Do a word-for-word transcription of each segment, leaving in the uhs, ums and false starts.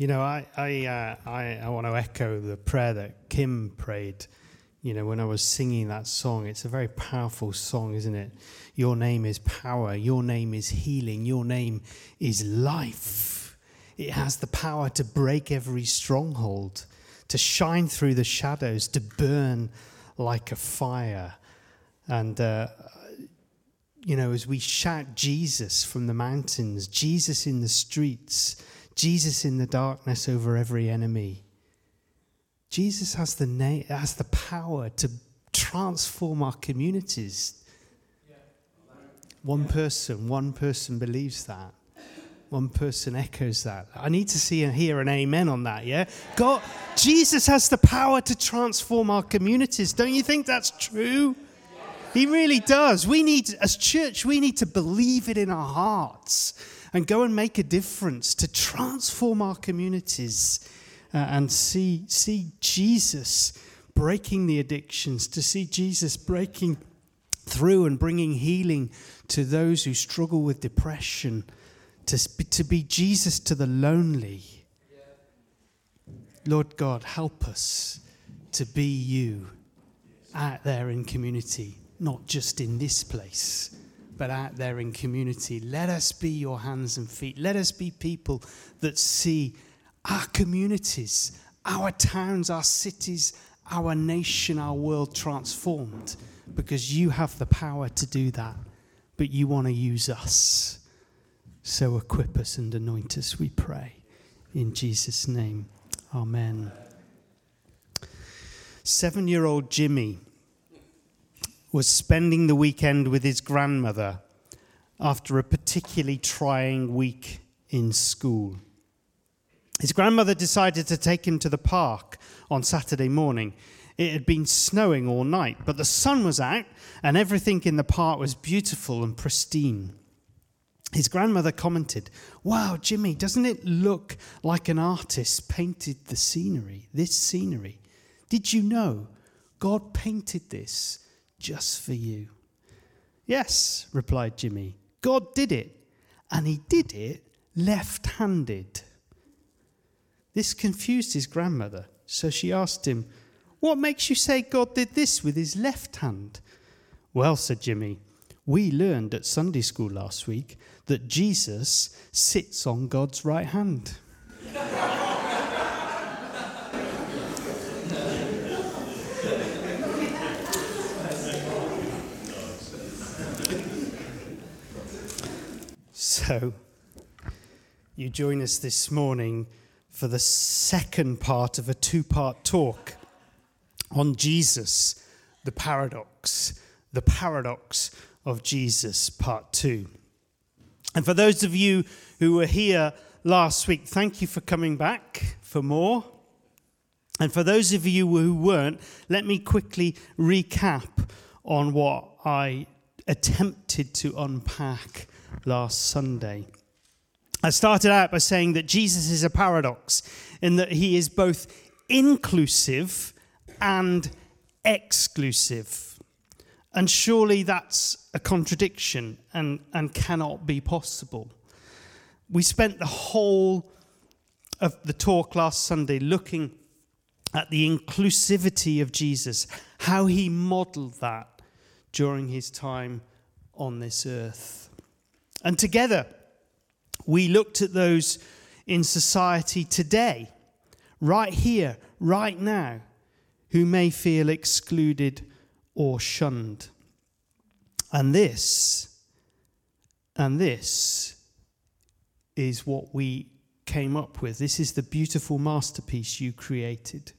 You know, I I, uh, I I want to echo the prayer that Kim prayed. You know, when I was singing that song, it's a very powerful song, isn't it? Your name is power. Your name is healing. Your name is life. It has the power to break every stronghold, to shine through the shadows, to burn like a fire. And, uh, you know, as we shout Jesus from the mountains, Jesus in the streets, Jesus in the darkness over every enemy, Jesus has the na- has the power to transform our communities. One person, one person believes that. One person echoes that. I need to see and hear an amen on that, yeah? God, Jesus has the power to transform our communities. Don't you think that's true? He really does. We need, as church, we need to believe it in our hearts and go and make a difference to transform our communities. Uh, and see see Jesus breaking the addictions, to see Jesus breaking through and bringing healing to those who struggle with depression, to, to be Jesus to the lonely. Lord God, help us to be you out there in community, not just in this place, but out there in community. Let us be your hands and feet. Let us be people that see our communities, our towns, our cities, our nation, our world transformed, because you have the power to do that, but you want to use us. So equip us and anoint us, we pray. In Jesus' name, amen. Seven-year-old Jimmy was spending the weekend with his grandmother after a particularly trying week in school. His grandmother decided to take him to the park on Saturday morning. It had been snowing all night, but the sun was out and everything in the park was beautiful and pristine. His grandmother commented, "Wow, Jimmy, doesn't it look like an artist painted the scenery, this scenery? Did you know God painted this just for you?" "Yes," replied Jimmy, "God did it, and he did it left-handed." This confused his grandmother, so she asked him, "What makes you say God did this with his left hand?" "Well," said Jimmy, "we learned at Sunday school last week that Jesus sits on God's right hand." So, you join us this morning for the second part of a two-part talk on Jesus, the paradox, the paradox of Jesus, part two. And for those of you who were here last week, thank you for coming back for more. And for those of you who weren't, let me quickly recap on what I attempted to unpack last Sunday. I started out by saying that Jesus is a paradox in that he is both inclusive and exclusive. And surely that's a contradiction and, and cannot be possible. We spent the whole of the talk last Sunday looking at the inclusivity of Jesus, how he modeled that during his time on this earth. And together, we looked at those in society today, right here, right now, who may feel excluded or shunned. And this, and this is what we came up with. This is the beautiful masterpiece you created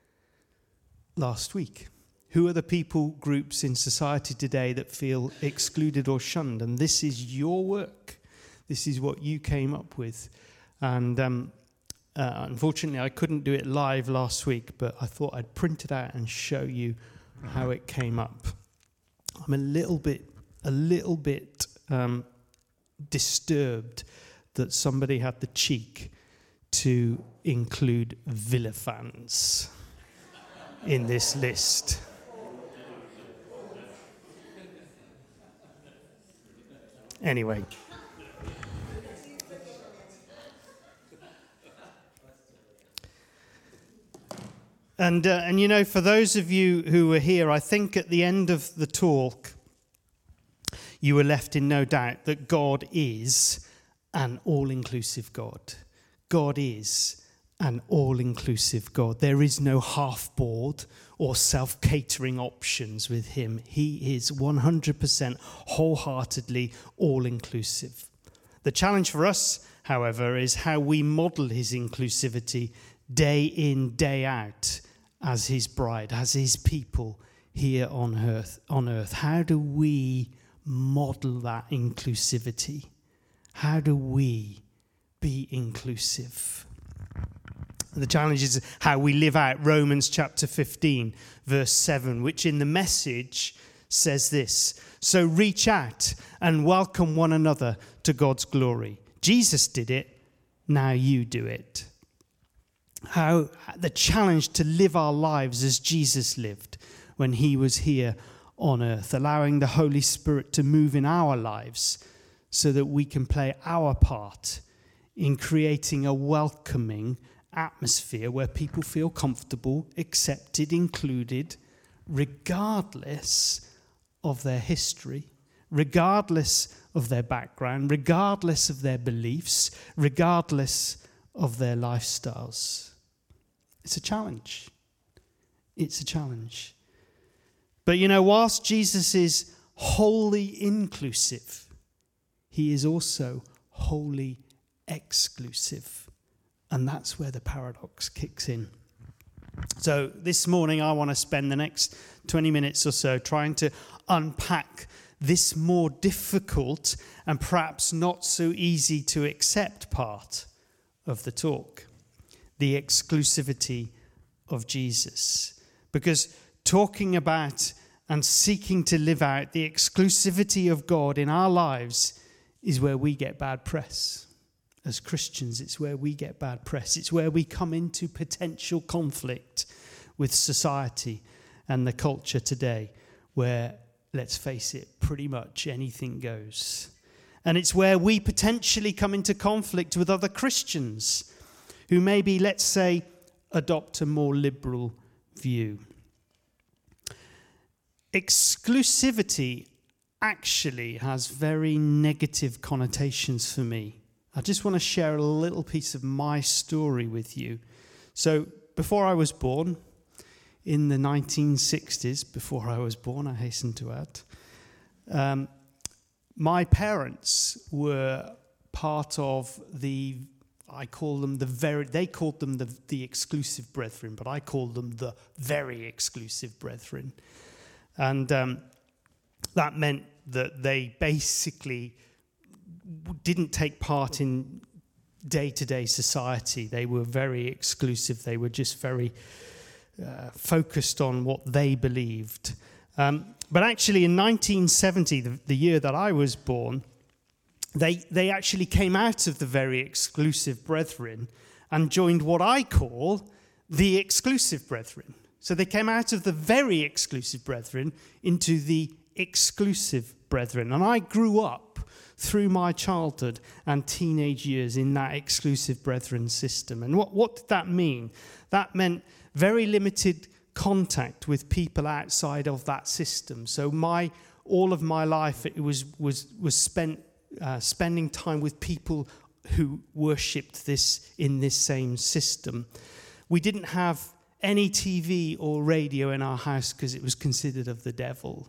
last week. Who are the people groups in society today that feel excluded or shunned? And this is your work. This is what you came up with. And um, uh, unfortunately, I couldn't do it live last week, but I thought I'd print it out and show you how it came up. I'm a little bit, a little bit um, disturbed that somebody had the cheek to include Villa fans in this list. Anyway. And, uh, and you know, for those of you who were here, I think at the end of the talk, you were left in no doubt that God is an all-inclusive God. God is an all-inclusive God. There is no half-board or self-catering options with him. He is one hundred percent wholeheartedly all-inclusive. The challenge for us, however, is how we model his inclusivity day in, day out as his bride, as his people here on earth. On earth. How do we model that inclusivity? How do we be inclusive? The challenge is how we live out Romans chapter fifteen, verse seven, which in the Message says this: so reach out and welcome one another to God's glory. Jesus did it, now you do it. How the challenge to live our lives as Jesus lived when he was here on earth, allowing the Holy Spirit to move in our lives so that we can play our part in creating a welcoming atmosphere where people feel comfortable, accepted, included, regardless of their history, regardless of their background, regardless of their beliefs, regardless of their lifestyles. It's a challenge. It's a challenge. But you know, whilst Jesus is wholly inclusive, he is also wholly exclusive. And that's where the paradox kicks in. So this morning I want to spend the next twenty minutes or so trying to unpack this more difficult and perhaps not so easy to accept part of the talk. The exclusivity of Jesus. Because talking about and seeking to live out the exclusivity of God in our lives is where we get bad press. As Christians, it's where we get bad press. It's where we come into potential conflict with society and the culture today, where, let's face it, pretty much anything goes. And it's where we potentially come into conflict with other Christians who maybe, let's say, adopt a more liberal view. Exclusivity actually has very negative connotations for me. I just want to share a little piece of my story with you. So before I was born, in the nineteen sixties, before I was born, I hasten to add, um, my parents were part of the, I call them the very, they called them the, the exclusive brethren, but I called them the very exclusive brethren. And um, that meant that they basically didn't take part in day-to-day society. They were very exclusive. They were just very uh, focused on what they believed. Um, but actually in nineteen seventy, the, the year that I was born, they, they actually came out of the very exclusive brethren and joined what I call the exclusive brethren. So they came out of the very exclusive brethren into the exclusive brethren. And I grew up through my childhood and teenage years in that exclusive brethren system. And what, what did that mean? That meant very limited contact with people outside of that system. So my all of my life it was was was spent uh, spending time with people who worshipped this in this same system. We didn't have any T V or radio in our house because it was considered of the devil.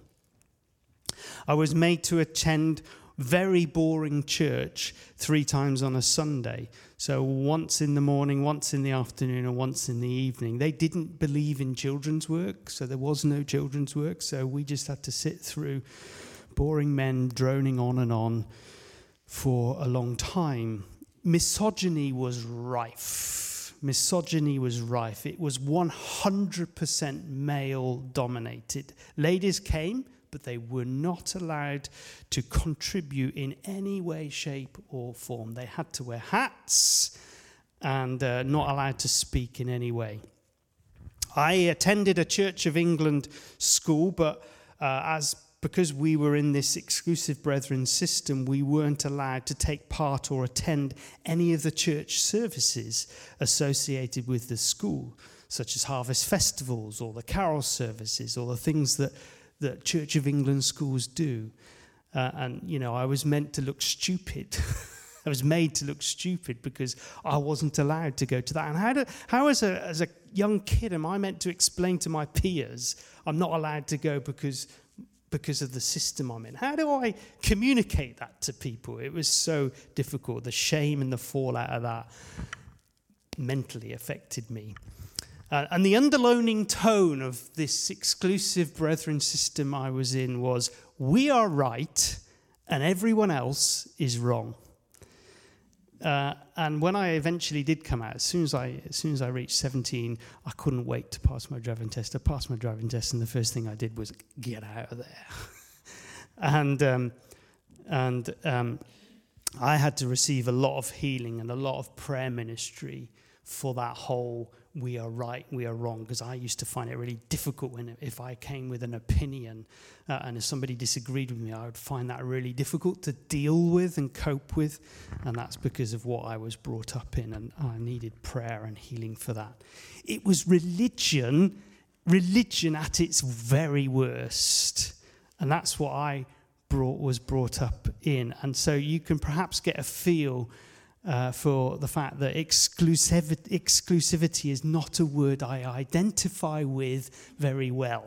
I was made to attend very boring church three times on a Sunday. So once in the morning, once in the afternoon, and once in the evening. They didn't believe in children's work, so there was no children's work. So we just had to sit through boring men droning on and on for a long time. Misogyny was rife. Misogyny was rife. It was one hundred percent male-dominated. Ladies came, but they were not allowed to contribute in any way, shape, or form. They had to wear hats and uh, not allowed to speak in any way. I attended a Church of England school, but uh, as because we were in this exclusive brethren system, we weren't allowed to take part or attend any of the church services associated with the school. such as harvest festivals or the carol services or the things that, that Church of England schools do. Uh, and, you know, I was meant to look stupid. I was made to look stupid because I wasn't allowed to go to that. And how, do, how as, a, as a young kid am I meant to explain to my peers I'm not allowed to go because, because of the system I'm in? How do I communicate that to people? It was so difficult. The shame and the fallout of that mentally affected me. Uh, and the underlining tone of this exclusive brethren system I was in was, we are right and everyone else is wrong. Uh, and when I eventually did come out, as soon as I as soon as I reached seventeen, I couldn't wait to pass my driving test. I passed my driving test, and the first thing I did was get out of there. and um, and um, I had to receive a lot of healing and a lot of prayer ministry for that whole we are right, we are wrong, because I used to find it really difficult when if I came with an opinion uh, and if somebody disagreed with me, I would find that really difficult to deal with and cope with, and that's because of what I was brought up in, and I needed prayer and healing for that. It was religion, religion at its very worst, and that's what I brought was brought up in, and so you can perhaps get a feel Uh, for the fact that exclusivity, exclusivity is not a word I identify with very well.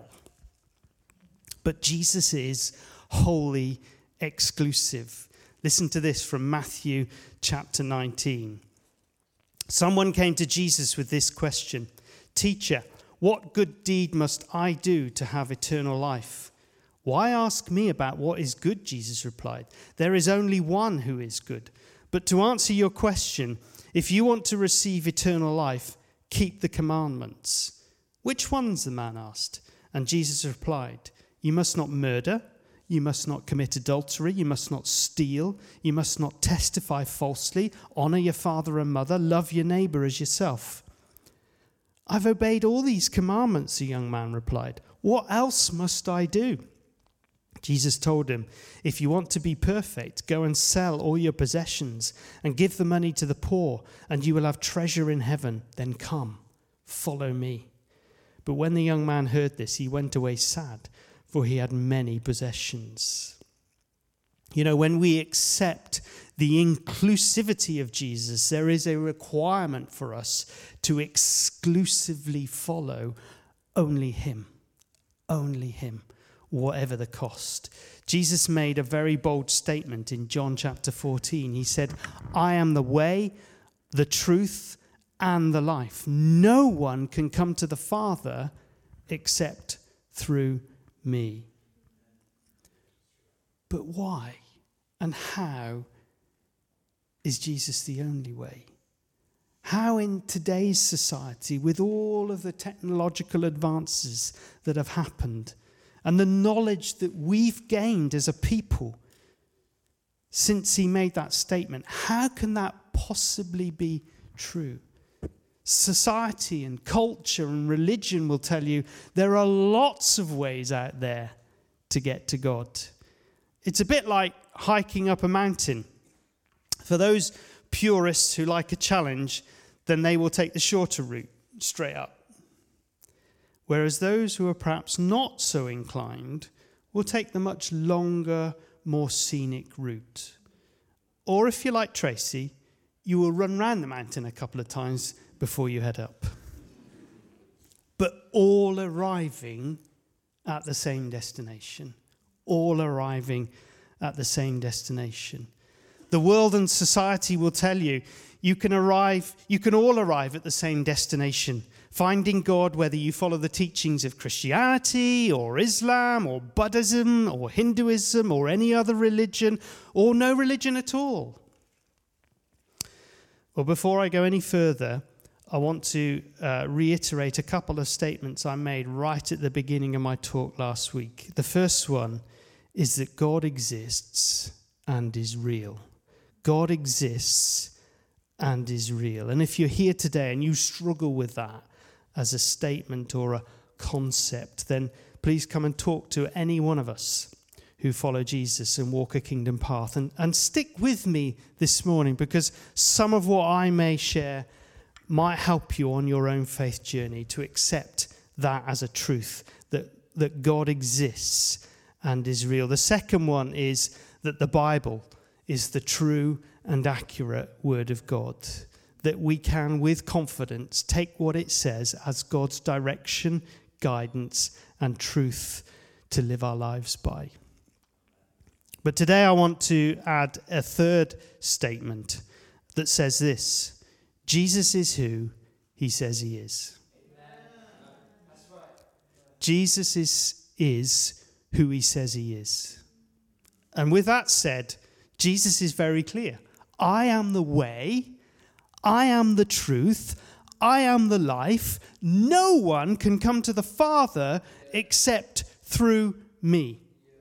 But Jesus is wholly exclusive. Listen to this from Matthew chapter nineteen. Someone came to Jesus with this question, "Teacher, what good deed must I do to have eternal life?" "Why ask me about what is good?" Jesus replied. "There is only one who is good. But to answer your question, if you want to receive eternal life, keep the commandments." "Which ones?" the man asked. And Jesus replied, "You must not murder, you must not commit adultery, you must not steal, you must not testify falsely, honor your father and mother, love your neighbor as yourself." "I've obeyed all these commandments," the young man replied. "What else must I do?" Jesus told him, "If you want to be perfect, go and sell all your possessions and give the money to the poor, and you will have treasure in heaven. Then come, follow me." But when the young man heard this, he went away sad, for he had many possessions. You know, when we accept the inclusivity of Jesus, there is a requirement for us to exclusively follow only him, only him. Whatever the cost. Jesus made a very bold statement in John chapter fourteen. He said, "I am the way, the truth, and the life. No one can come to the Father except through me." But why and how is Jesus the only way? How in today's society, with all of the technological advances that have happened, and the knowledge that we've gained as a people since he made that statement, how can that possibly be true? Society and culture and religion will tell you there are lots of ways out there to get to God. It's a bit like hiking up a mountain. For those purists who like a challenge, then they will take the shorter route, straight up. Whereas those who are perhaps not so inclined will take the much longer, more scenic route. Or if you're like Tracy, you will run round the mountain a couple of times before you head up. But all arriving at the same destination. All arriving at the same destination. The world and society will tell you, you can arrive, you can all arrive at the same destination. Finding God, whether you follow the teachings of Christianity or Islam or Buddhism or Hinduism or any other religion or no religion at all. Well, before I go any further, I want to uh, reiterate a couple of statements I made right at the beginning of my talk last week. The first one is that God exists and is real. God exists and is real. And if you're here today and you struggle with that as a statement or a concept, then please come and talk to any one of us who follow Jesus and walk a kingdom path. And, and stick with me this morning, because some of what I may share might help you on your own faith journey to accept that as a truth, that, that God exists and is real. The second one is that the Bible is the true and accurate word of God, that we can with confidence take what it says as God's direction, guidance, and truth to live our lives by. But today I want to add a third statement that says this: Jesus is who he says he is. That's right. Jesus is, is who he says he is. And with that said, Jesus is very clear. I am the way, I am the truth, I am the life. No one can come to the Father except through me.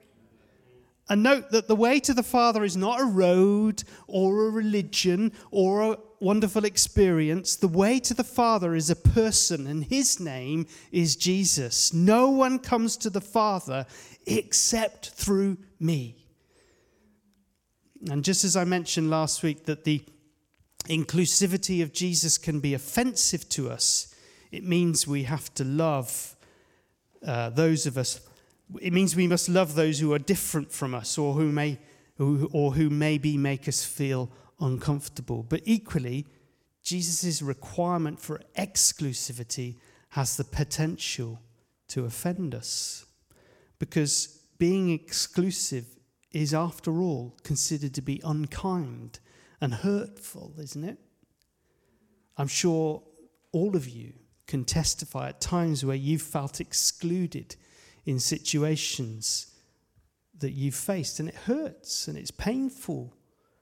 And note that the way to the Father is not a road or a religion or a wonderful experience. The way to the Father is a person, and his name is Jesus. No one comes to the Father except through me. And just as I mentioned last week that the inclusivity of Jesus can be offensive to us, it means we have to love uh, those of us. It means we must love those who are different from us, or who may, who, or who maybe make us feel uncomfortable. But equally, Jesus' requirement for exclusivity has the potential to offend us, because being exclusive is, after all, considered to be unkind and hurtful, isn't it? I'm sure all of you can testify at times where you've felt excluded in situations that you've faced, and it hurts and it's painful.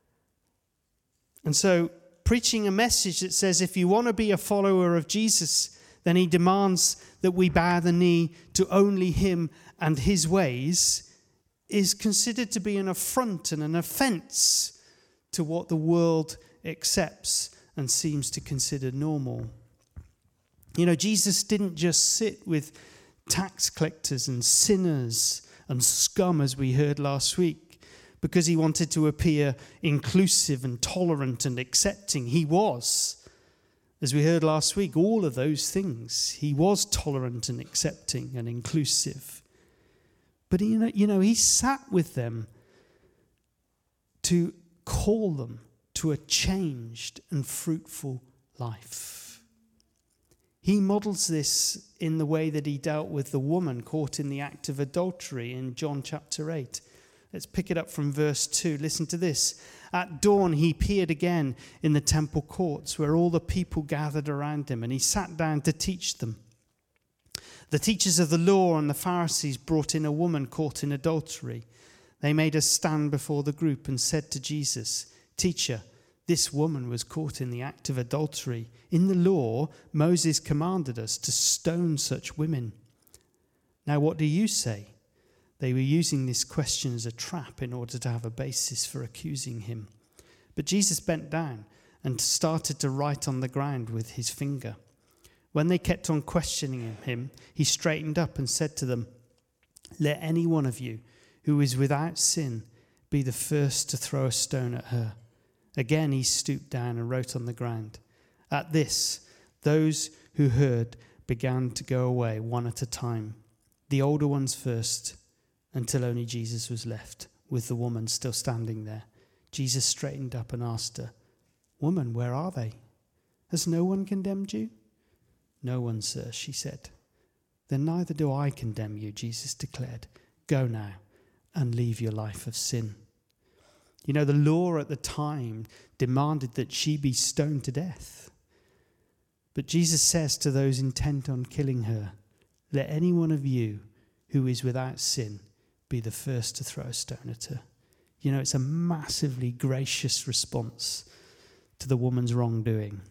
And so preaching a message that says if you want to be a follower of Jesus, then he demands that we bow the knee to only him and his ways, is considered to be an affront and an offense to what the world accepts and seems to consider normal. You know, Jesus didn't just sit with tax collectors and sinners and scum, as we heard last week, because he wanted to appear inclusive and tolerant and accepting. He was, as we heard last week, all of those things. He was tolerant and accepting and inclusive. But you know, you know, he sat with them to call them to a changed and fruitful life. He models this in the way that he dealt with the woman caught in the act of adultery in John chapter eight. Let's pick it up from verse two. Listen to this. At dawn he appeared again in the temple courts where all the people gathered around him, and he sat down to teach them. The teachers of the law and the Pharisees brought in a woman caught in adultery. They made her stand before the group and said to Jesus, "Teacher, this woman was caught in the act of adultery. In the law, Moses commanded us to stone such women. Now what do you say?" They were using this question as a trap in order to have a basis for accusing him. But Jesus bent down and started to write on the ground with his finger. When they kept on questioning him, he straightened up and said to them, "Let any one of you who is without sin be the first to throw a stone at her." Again he stooped down and wrote on the ground. At this, those who heard began to go away one at a time, the older ones first, until only Jesus was left, with the woman still standing there. Jesus straightened up and asked her, "Woman, where are they? Has no one condemned you?" "No one, sir," she said. "Then neither do I condemn you," Jesus declared. "Go now and leave your life of sin." You know, the law at the time demanded that she be stoned to death. But Jesus says to those intent on killing her, "Let any one of you who is without sin be the first to throw a stone at her." You know, it's a massively gracious response to the woman's wrongdoing.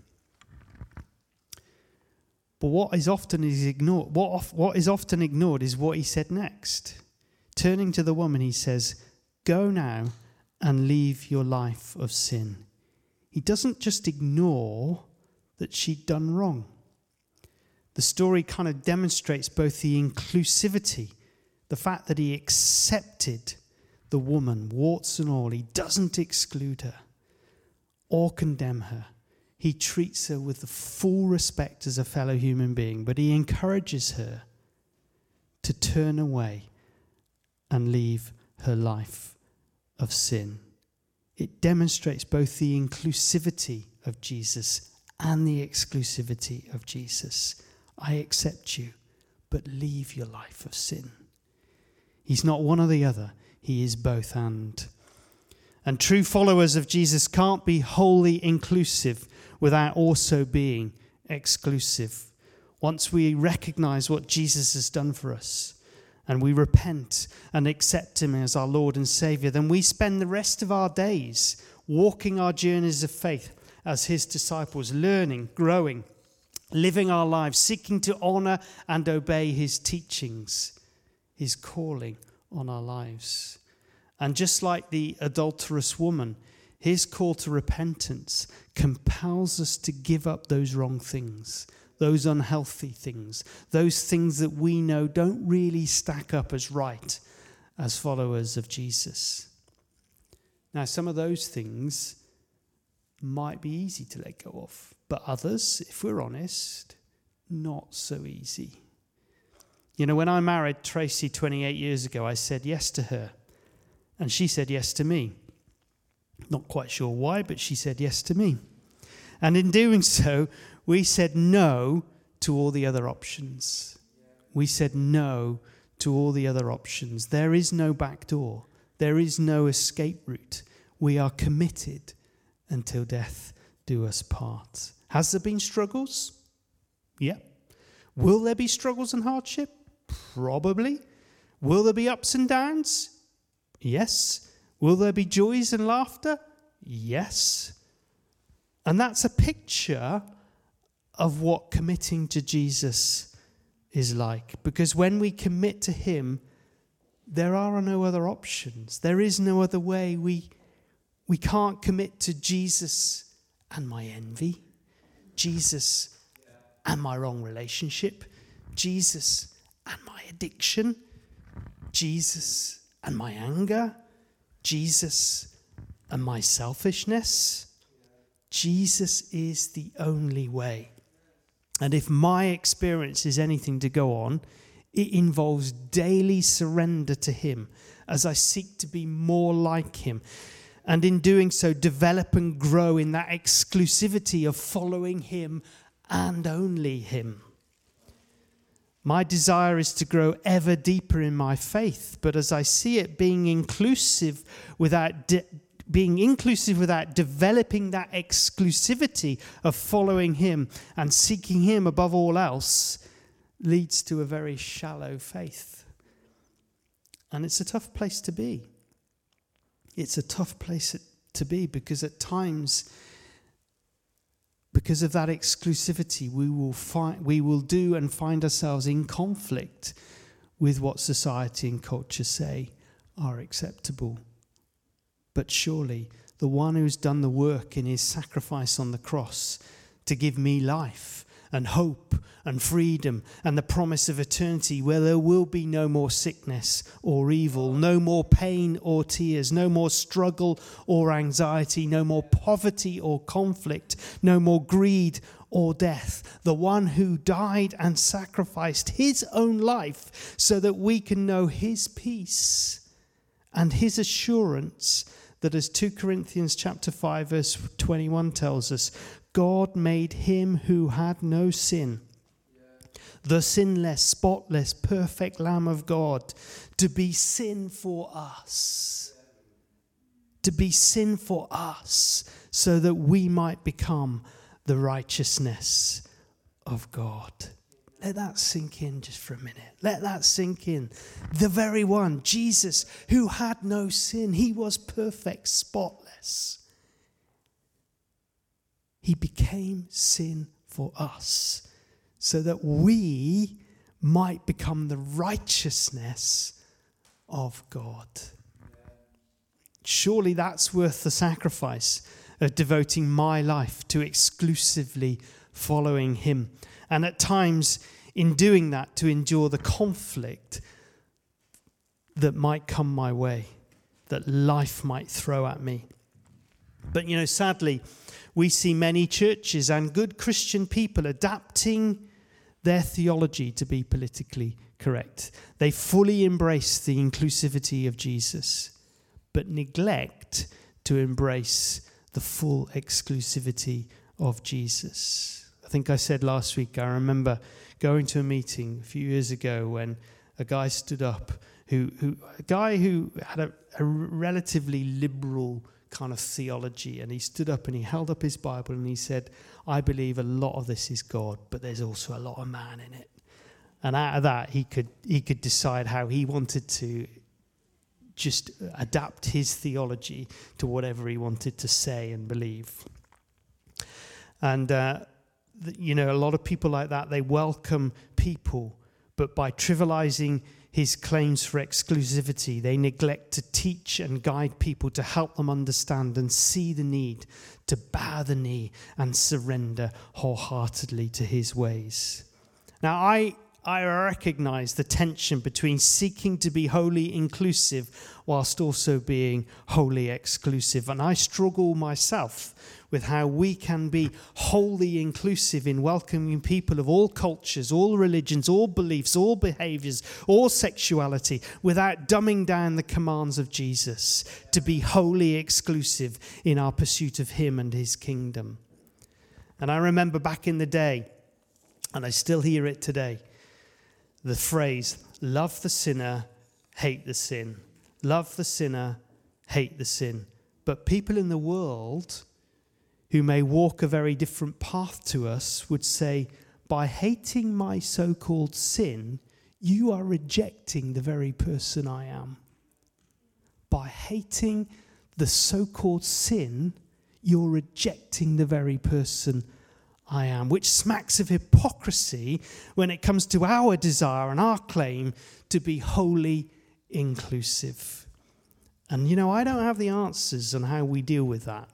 But what is often is ignored, what, what is often ignored is what he said next. Turning to the woman, he says, "Go now and leave your life of sin." He doesn't just ignore that she'd done wrong. The story kind of demonstrates both the inclusivity, the fact that he accepted the woman, warts and all. He doesn't exclude her or condemn her. he treats her with the full respect as a fellow human being, but he encourages her to turn away and leave her life of sin. It demonstrates both the inclusivity of Jesus and the exclusivity of Jesus. I accept you, but leave your life of sin. He's not one or the other. He is both and. And true followers of Jesus can't be wholly inclusive without also being exclusive. Once we recognize what Jesus has done for us and we repent and accept him as our Lord and Savior, then we spend the rest of our days walking our journeys of faith as his disciples, learning, growing, living our lives, seeking to honor and obey his teachings, his calling on our lives. And just like the adulterous woman, his call to repentance compels us to give up those wrong things, those unhealthy things, those things that we know don't really stack up as right as followers of Jesus. Now, some of those things might be easy to let go of, but others, if we're honest, not so easy. You know, when I married Tracy twenty-eight years ago, I said yes to her, and she said yes to me. Not quite sure why, but she said yes to me. And in doing so, we said no to all the other options. We said no to all the other options. There is no back door. There is no escape route. We are committed until death do us part. Has there been struggles? Yeah. Will there be struggles and hardship? Probably. Will there be ups and downs? Yes. Will there be joys and laughter? Yes. And that's a picture of what committing to Jesus is like. Because when we commit to him, there are no other options. There is no other way. We, we can't commit to Jesus and my envy, Jesus and my wrong relationship, Jesus and my addiction, Jesus and my anger, Jesus and my selfishness. Jesus is the only way. And if my experience is anything to go on, it involves daily surrender to him as I seek to be more like him. And in doing so, develop and grow in that exclusivity of following him and only him. My desire is to grow ever deeper in my faith, but as I see it, being inclusive without de- being inclusive without developing that exclusivity of following him and seeking him above all else leads to a very shallow faith. And it's a tough place to be. It's a tough place to be because at times, because of that exclusivity, we will find, we will do and find ourselves in conflict with what society and culture say are acceptable. But surely the one who's done the work in his sacrifice on the cross to give me life and hope and freedom and the promise of eternity where there will be no more sickness or evil, no more pain or tears, no more struggle or anxiety, no more poverty or conflict, no more greed or death. The one who died and sacrificed his own life so that we can know his peace and his assurance that, as Second Corinthians chapter five verse twenty-one tells us, God made him who had no sin, the sinless, spotless, perfect Lamb of God, to be sin for us. To be sin for us, so that we might become the righteousness of God. Let that sink in just for a minute. Let that sink in. The very one, Jesus, who had no sin. He was perfect, spotless. He became sin for us so that we might become the righteousness of God. Surely that's worth the sacrifice of devoting my life to exclusively following him. And at times, in doing that, to endure the conflict that might come my way, that life might throw at me. But, you know, sadly, we see many churches and good Christian people adapting their theology to be politically correct. They fully embrace the inclusivity of Jesus, but neglect to embrace the full exclusivity of Jesus. I think I said last week, I remember going to a meeting a few years ago when a guy stood up, who, who a guy who had a, a relatively liberal kind of theology, and he stood up and he held up his Bible and he said, I believe a lot of this is God, but there's also a lot of man in it. And out of that, he could he could decide how he wanted to just adapt his theology to whatever he wanted to say and believe. And, uh, the, you know, a lot of people like that, they welcome people, but by trivializing his claims for exclusivity, they neglect to teach and guide people to help them understand and see the need to bow the knee and surrender wholeheartedly to his ways. Now, I I recognize the tension between seeking to be wholly inclusive whilst also being wholly exclusive. And I struggle myself with how we can be wholly inclusive in welcoming people of all cultures, all religions, all beliefs, all behaviors, all sexuality, without dumbing down the commands of Jesus to be wholly exclusive in our pursuit of him and his kingdom. And I remember back in the day, and I still hear it today, the phrase, love the sinner, hate the sin. Love the sinner, hate the sin. But people in the world who may walk a very different path to us would say, by hating my so-called sin, you are rejecting the very person I am. By hating the so-called sin, you're rejecting the very person I am, which smacks of hypocrisy when it comes to our desire and our claim to be wholly inclusive. And, you know, I don't have the answers on how we deal with that,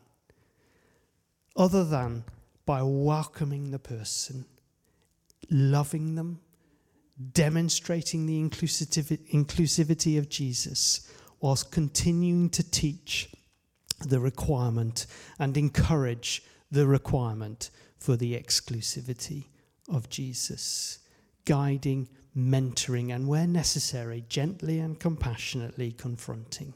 other than by welcoming the person, loving them, demonstrating the inclusivity of Jesus, whilst continuing to teach the requirement and encourage the requirement for the exclusivity of Jesus, guiding, mentoring, and where necessary, gently and compassionately confronting,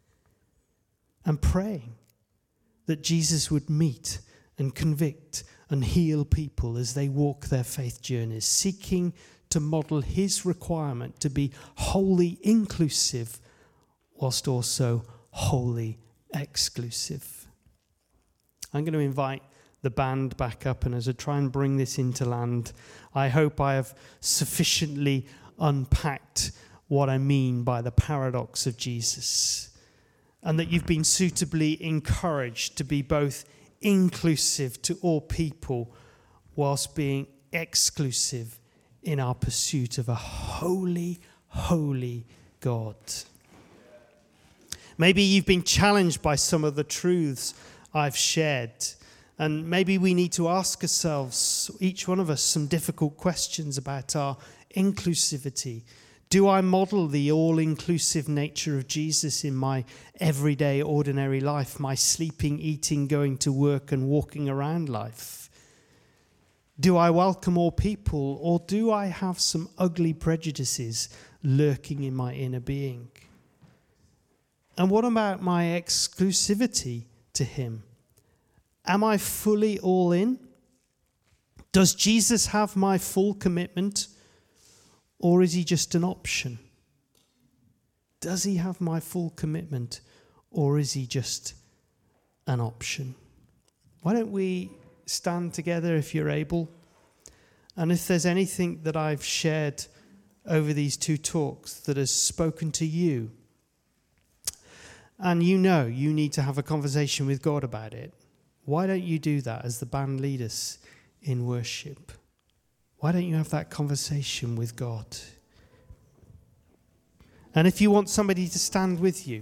and praying that Jesus would meet and convict and heal people as they walk their faith journeys, seeking to model his requirement to be wholly inclusive whilst also wholly exclusive. I'm going to invite the band back up, and as I try and bring this into land, I hope I have sufficiently unpacked what I mean by the paradox of Jesus, and that you've been suitably encouraged to be both inclusive to all people whilst being exclusive in our pursuit of a holy, holy God. Maybe you've been challenged by some of the truths I've shared. And maybe we need to ask ourselves, each one of us, some difficult questions about our inclusivity. Do I model the all-inclusive nature of Jesus in my everyday, ordinary life, my sleeping, eating, going to work, and walking around life? Do I welcome all people, or do I have some ugly prejudices lurking in my inner being? And what about my exclusivity to him? Am I fully all in? Does Jesus have my full commitment, or is he just an option? Does he have my full commitment, or is he just an option? Why don't we stand together if you're able? And if there's anything that I've shared over these two talks that has spoken to you, and you know you need to have a conversation with God about it, why don't you do that as the band lead us in worship? Why don't you have that conversation with God? And if you want somebody to stand with you,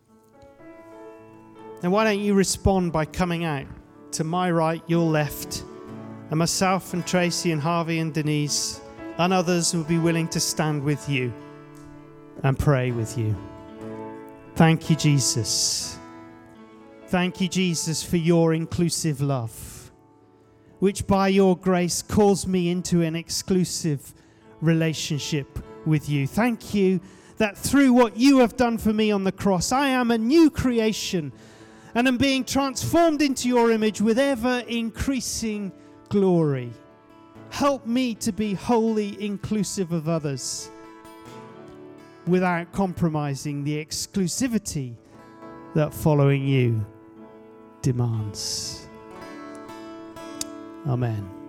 then why don't you respond by coming out to my right, your left, and myself and Tracy and Harvey and Denise and others will be willing to stand with you and pray with you. Thank you, Jesus. Thank you, Jesus, for your inclusive love, which by your grace calls me into an exclusive relationship with you. Thank you that through what you have done for me on the cross, I am a new creation and am being transformed into your image with ever increasing glory. Help me to be wholly inclusive of others without compromising the exclusivity that following you demands. Amen.